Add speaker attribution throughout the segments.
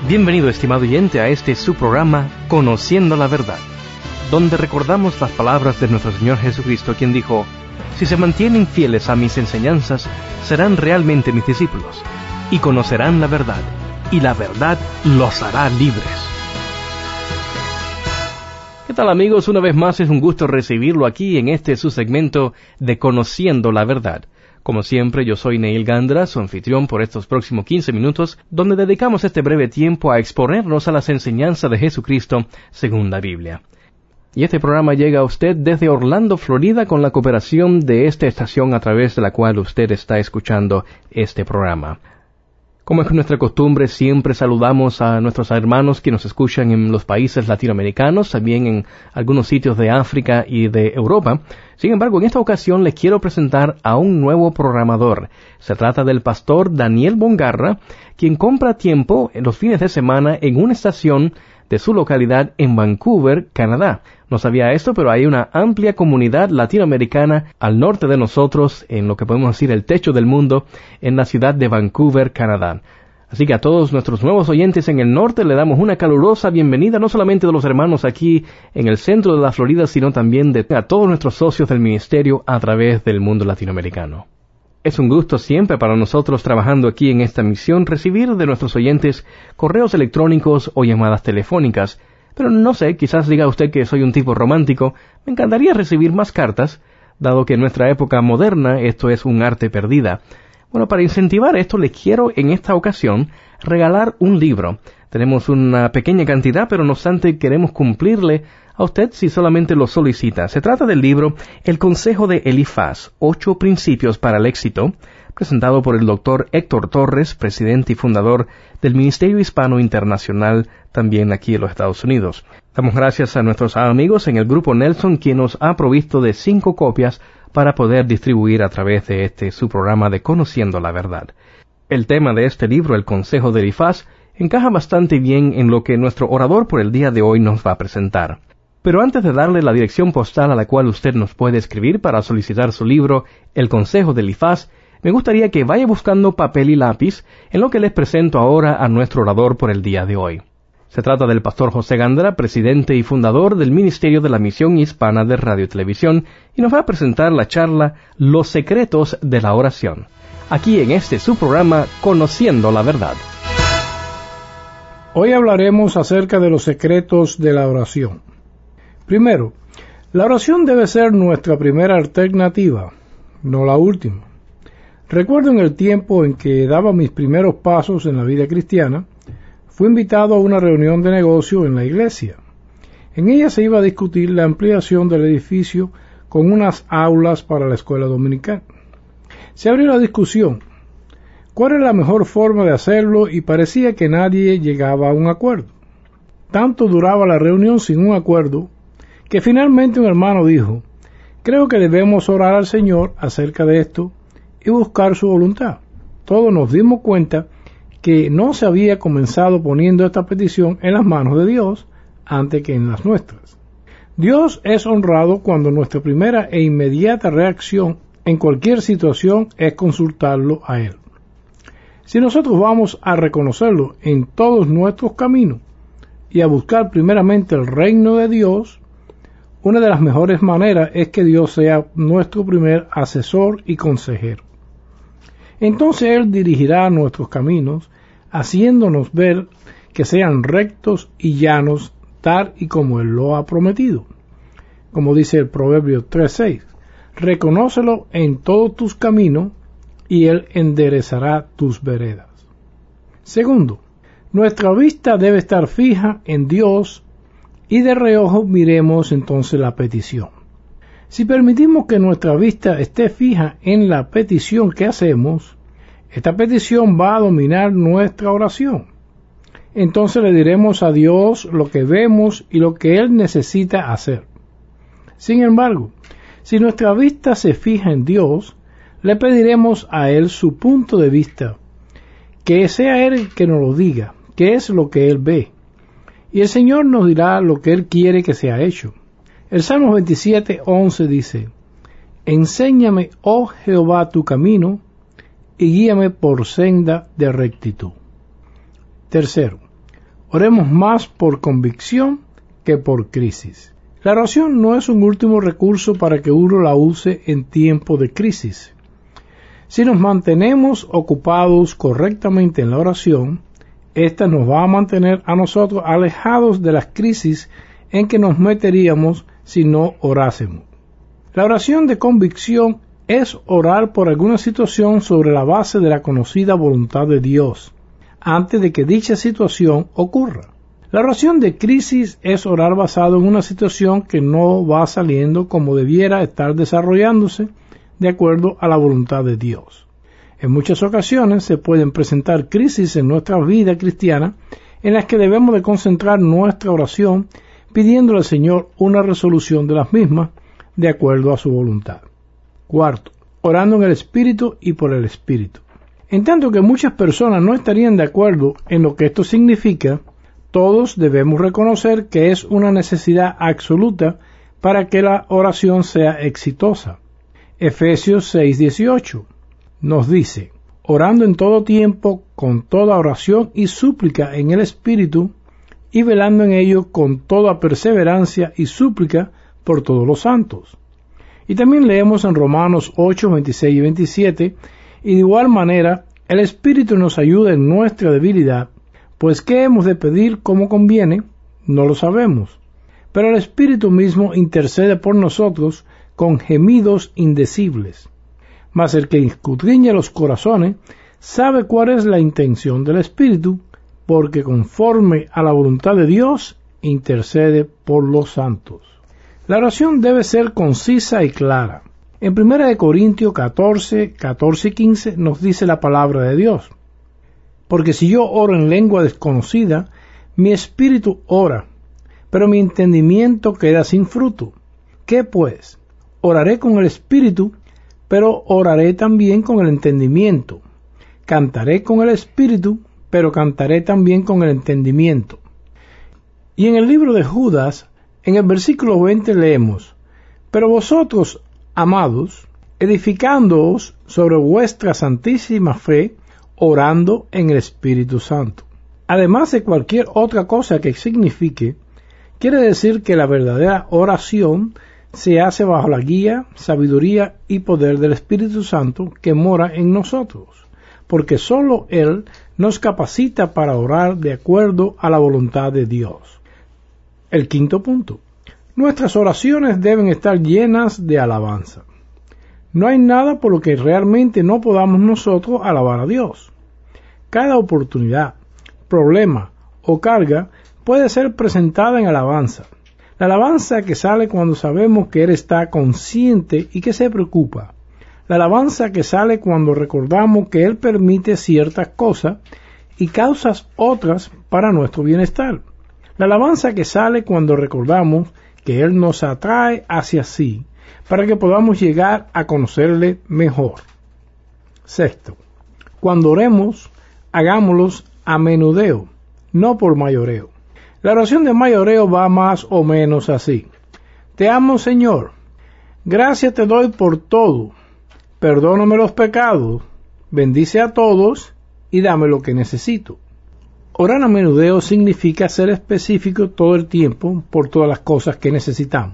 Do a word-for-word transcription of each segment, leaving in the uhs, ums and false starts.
Speaker 1: Bienvenido, estimado oyente, a este su programa, Conociendo la Verdad, donde recordamos las palabras de nuestro Señor Jesucristo, quien dijo: si se mantienen fieles a mis enseñanzas, serán realmente mis discípulos, y conocerán la verdad, y la verdad los hará libres. ¿Qué tal, amigos? Una vez más es un gusto recibirlo aquí en este su segmento de Conociendo la Verdad. Como siempre, yo soy Neil Gandra, su anfitrión por estos próximos quince minutos, donde dedicamos este breve tiempo a exponernos a las enseñanzas de Jesucristo según la Biblia. Y este programa llega a usted desde Orlando, Florida, con la cooperación de esta estación a través de la cual usted está escuchando este programa. Como es nuestra costumbre, siempre saludamos a nuestros hermanos que nos escuchan en los países latinoamericanos, también en algunos sitios de África y de Europa. Sin embargo, en esta ocasión les quiero presentar a un nuevo programador. Se trata del pastor Daniel Bongarra, quien compra tiempo en los fines de semana en una estación de su localidad en Vancouver, Canadá. No sabía esto, pero hay una amplia comunidad latinoamericana al norte de nosotros, en lo que podemos decir el techo del mundo, en la ciudad de Vancouver, Canadá. Así que a todos nuestros nuevos oyentes en el norte le damos una calurosa bienvenida, no solamente de los hermanos aquí en el centro de la Florida, sino también de a todos nuestros socios del ministerio a través del mundo latinoamericano. Es un gusto siempre para nosotros, trabajando aquí en esta misión, recibir de nuestros oyentes correos electrónicos o llamadas telefónicas. Pero no sé, quizás diga usted que soy un tipo romántico. Me encantaría recibir más cartas, dado que en nuestra época moderna esto es un arte perdida. Bueno, para incentivar esto, les quiero en esta ocasión regalar un libro. Tenemos una pequeña cantidad, pero no obstante queremos cumplirle a usted si solamente lo solicita. Se trata del libro El Consejo de Elifaz, Ocho Principios para el Éxito, presentado por el doctor Héctor Torres, presidente y fundador del Ministerio Hispano Internacional, también aquí en los Estados Unidos. Damos gracias a nuestros amigos en el Grupo Nelson, quien nos ha provisto de cinco copias para poder distribuir a través de este su programa de Conociendo la Verdad. El tema de este libro, El Consejo de Elifaz, encaja bastante bien en lo que nuestro orador por el día de hoy nos va a presentar. Pero antes de darle la dirección postal a la cual usted nos puede escribir para solicitar su libro, El Consejo de Elifaz, me gustaría que vaya buscando papel y lápiz en lo que les presento ahora a nuestro orador por el día de hoy. Se trata del pastor José Gandra, presidente y fundador del Ministerio de la Misión Hispana de Radio y Televisión, y nos va a presentar la charla Los Secretos de la Oración, aquí en este su programa Conociendo la Verdad.
Speaker 2: Hoy hablaremos acerca de los secretos de la oración. Primero, la oración debe ser nuestra primera alternativa, no la última. Recuerdo en el tiempo en que daba mis primeros pasos en la vida cristiana, fui invitado a una reunión de negocio en la iglesia. En ella se iba a discutir la ampliación del edificio con unas aulas para la escuela dominical. Se abrió la discusión. ¿Cuál era la mejor forma de hacerlo? Y parecía que nadie llegaba a un acuerdo. Tanto duraba la reunión sin un acuerdo, que finalmente un hermano dijo: creo que debemos orar al Señor acerca de esto y buscar su voluntad. Todos nos dimos cuenta que no se había comenzado poniendo esta petición en las manos de Dios antes que en las nuestras. Dios es honrado cuando nuestra primera e inmediata reacción en cualquier situación es consultarlo a Él. Si nosotros vamos a reconocerlo en todos nuestros caminos y a buscar primeramente el reino de Dios, una de las mejores maneras es que Dios sea nuestro primer asesor y consejero. Entonces Él dirigirá nuestros caminos, haciéndonos ver que sean rectos y llanos, tal y como Él lo ha prometido. Como dice el Proverbio tres seis, reconócelo en todos tus caminos, y Él enderezará tus veredas. Segundo, nuestra vista debe estar fija en Dios, y de reojo miremos entonces la petición. Si permitimos que nuestra vista esté fija en la petición que hacemos, esta petición va a dominar nuestra oración. Entonces le diremos a Dios lo que vemos y lo que Él necesita hacer. Sin embargo, si nuestra vista se fija en Dios, le pediremos a Él su punto de vista, que sea Él el que nos lo diga, qué es lo que Él ve, y el Señor nos dirá lo que Él quiere que sea hecho. El Salmo veintisiete once dice: enséñame, oh Jehová, tu camino, y guíame por senda de rectitud. Tercero, Oremos más por convicción que por crisis. La oración no es un último recurso para que uno la use en tiempo de crisis. Si nos mantenemos ocupados correctamente en la oración, esta nos va a mantener a nosotros alejados de las crisis en que nos meteríamos si no orásemos. La oración de convicción es orar por alguna situación sobre la base de la conocida voluntad de Dios, antes de que dicha situación ocurra. La oración de crisis es orar basado en una situación que no va saliendo como debiera estar desarrollándose de acuerdo a la voluntad de Dios. En muchas ocasiones se pueden presentar crisis en nuestra vida cristiana en las que debemos de concentrar nuestra oración pidiéndole al Señor una resolución de las mismas de acuerdo a su voluntad. Cuarto, orando en el Espíritu y por el Espíritu. En tanto que muchas personas no estarían de acuerdo en lo que esto significa, todos debemos reconocer que es una necesidad absoluta para que la oración sea exitosa. Efesios seis dieciocho nos dice, orando en todo tiempo, con toda oración y súplica en el Espíritu, y velando en ello con toda perseverancia y súplica por todos los santos. Y también leemos en Romanos ocho, veintiséis y veintisiete, y de igual manera, el Espíritu nos ayuda en nuestra debilidad, pues ¿qué hemos de pedir como conviene? No lo sabemos. Pero el Espíritu mismo intercede por nosotros con gemidos indecibles. Mas el que escudriña los corazones sabe cuál es la intención del Espíritu, porque conforme a la voluntad de Dios intercede por los santos. La oración debe ser concisa y clara. En primera de Corintios catorce, catorce y quince nos dice la palabra de Dios. Porque si yo oro en lengua desconocida, mi espíritu ora, pero mi entendimiento queda sin fruto. ¿Qué pues? Oraré con el espíritu, pero oraré también con el entendimiento. Cantaré con el espíritu, pero cantaré también con el entendimiento. Y en el libro de Judas, en el versículo veinte leemos, pero vosotros, amados, edificándoos sobre vuestra santísima fe, orando en el Espíritu Santo. Además de cualquier otra cosa que signifique, quiere decir que la verdadera oración se hace bajo la guía, sabiduría y poder del Espíritu Santo que mora en nosotros, porque sólo Él nos capacita para orar de acuerdo a la voluntad de Dios. El quinto punto. Nuestras oraciones deben estar llenas de alabanza. No hay nada por lo que realmente no podamos nosotros alabar a Dios. Cada oportunidad, problema o carga puede ser presentada en alabanza. La alabanza que sale cuando sabemos que Él está consciente y que se preocupa. La alabanza que sale cuando recordamos que Él permite ciertas cosas y causas otras para nuestro bienestar. La alabanza que sale cuando recordamos que Él nos atrae hacia sí, para que podamos llegar a conocerle mejor. Sexto, cuando oremos, hagámoslos a menudeo, no por mayoreo. La oración de mayoreo va más o menos así. Te amo, Señor. Gracias te doy por todo. Perdóname los pecados. Bendice a todos y dame lo que necesito. Orar a menudeo significa ser específico todo el tiempo por todas las cosas que necesitamos.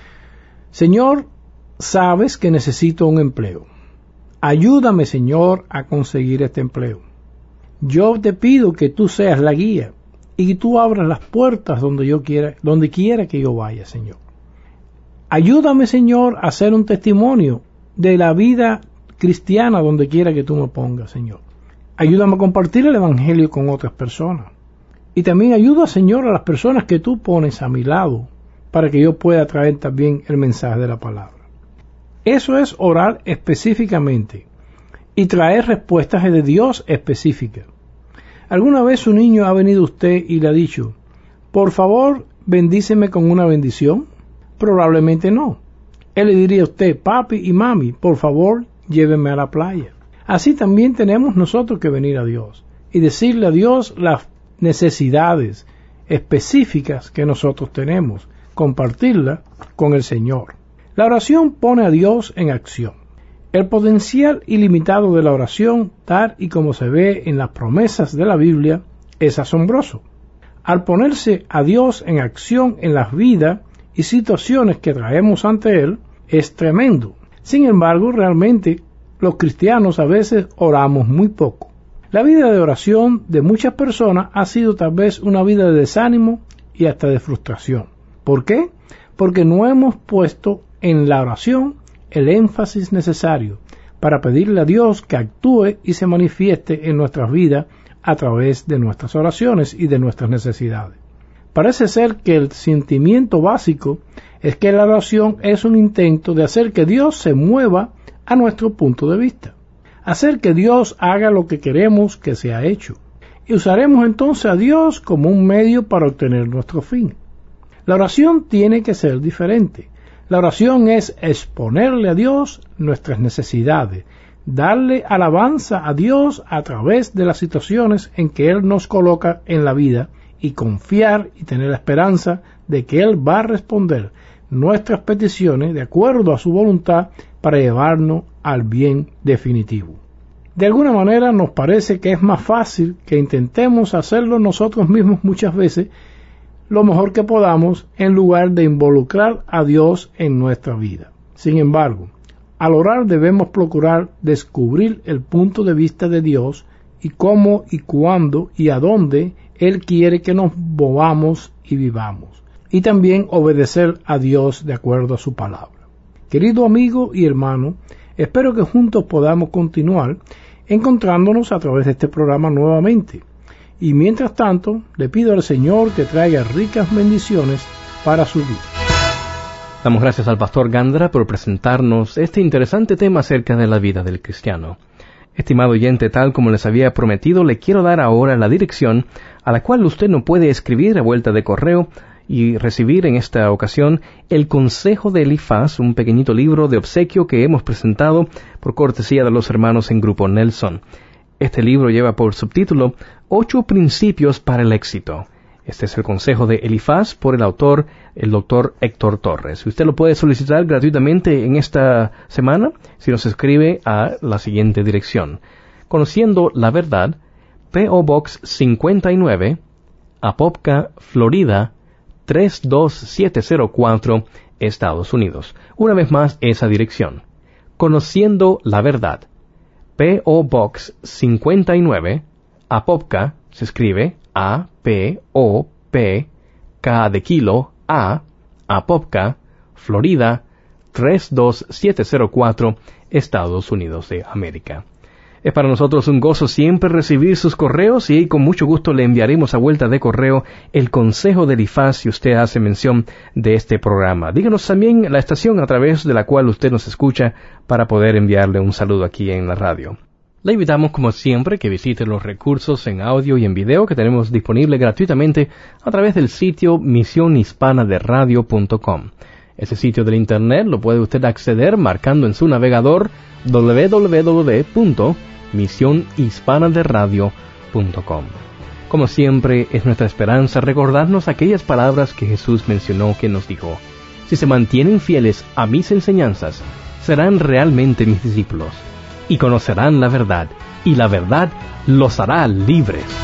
Speaker 2: Señor, sabes que necesito un empleo. Ayúdame, Señor, a conseguir este empleo. Yo te pido que tú seas la guía y que tú abras las puertas donde yo quiera, donde quiera que yo vaya, Señor. Ayúdame, Señor, a hacer un testimonio de la vida cristiana donde quiera que tú me pongas, Señor. Ayúdame a compartir el Evangelio con otras personas. Y también ayuda, Señor, a las personas que tú pones a mi lado para que yo pueda traer también el mensaje de la palabra. Eso es orar específicamente y traer respuestas de Dios específicas. ¿Alguna vez un niño ha venido a usted y le ha dicho, por favor, bendíceme con una bendición? Probablemente no. Él le diría a usted, papi y mami, por favor, llévenme a la playa. Así también tenemos nosotros que venir a Dios y decirle a Dios las necesidades específicas que nosotros tenemos, compartirla con el Señor. La oración pone a Dios en acción. El potencial ilimitado de la oración, tal y como se ve en las promesas de la Biblia, es asombroso. Al ponerse a Dios en acción en las vidas y situaciones que traemos ante Él, es tremendo. Sin embargo, realmente los cristianos a veces oramos muy poco. La vida de oración de muchas personas ha sido tal vez una vida de desánimo y hasta de frustración. ¿Por qué? Porque no hemos puesto en la oración el énfasis necesario para pedirle a Dios que actúe y se manifieste en nuestras vidas a través de nuestras oraciones y de nuestras necesidades. Parece ser que el sentimiento básico es que la oración es un intento de hacer que Dios se mueva a nuestro punto de vista, hacer que Dios haga lo que queremos que sea hecho, y usaremos entonces a Dios como un medio para obtener nuestro fin. La oración tiene que ser diferente. La oración es exponerle a Dios nuestras necesidades, darle alabanza a Dios a través de las situaciones en que Él nos coloca en la vida y confiar y tener la esperanza de que Él va a responder nuestras peticiones de acuerdo a su voluntad para llevarnos al bien definitivo. De alguna manera nos parece que es más fácil que intentemos hacerlo nosotros mismos muchas veces lo mejor que podamos en lugar de involucrar a Dios en nuestra vida. Sin embargo, al orar debemos procurar descubrir el punto de vista de Dios y cómo y cuándo y a dónde Él quiere que nos movamos y vivamos, y también obedecer a Dios de acuerdo a su palabra. Querido amigo y hermano, espero que juntos podamos continuar encontrándonos a través de este programa nuevamente. Y mientras tanto, le pido al Señor que traiga ricas bendiciones para su vida.
Speaker 1: Damos gracias al pastor Gandra por presentarnos este interesante tema acerca de la vida del cristiano. Estimado oyente, tal como les había prometido, le quiero dar ahora la dirección a la cual usted nos puede escribir a vuelta de correo y recibir en esta ocasión el Consejo de Elifaz, un pequeñito libro de obsequio que hemos presentado por cortesía de los hermanos en Grupo Nelson. Este libro lleva por subtítulo Ocho Principios para el Éxito. Este es el Consejo de Elifaz por el autor, el doctor Héctor Torres. Usted lo puede solicitar gratuitamente en esta semana si nos escribe a la siguiente dirección. Conociendo la Verdad, P O Box cincuenta y nueve, Apopka, Florida, tres dos siete cero cuatro, Estados Unidos. Una vez más, esa dirección. Conociendo la Verdad, P O Box cincuenta y nueve, Apopka, se escribe A P O P K de kilo A, Apopka, Florida, tres dos siete cero cuatro, Estados Unidos de América. Es para nosotros un gozo siempre recibir sus correos y con mucho gusto le enviaremos a vuelta de correo el consejo de Elifaz si usted hace mención de este programa. Díganos también la estación a través de la cual usted nos escucha para poder enviarle un saludo aquí en la radio. Le invitamos como siempre que visite los recursos en audio y en video que tenemos disponible gratuitamente a través del sitio misión hispana de radio punto com. Ese sitio del internet lo puede usted acceder marcando en su navegador doble u doble u doble u punto misión hispana de radio punto com. Como siempre, es nuestra esperanza recordarnos aquellas palabras que Jesús mencionó que nos dijo: si se mantienen fieles a mis enseñanzas, serán realmente mis discípulos, y conocerán la verdad, y la verdad los hará libres.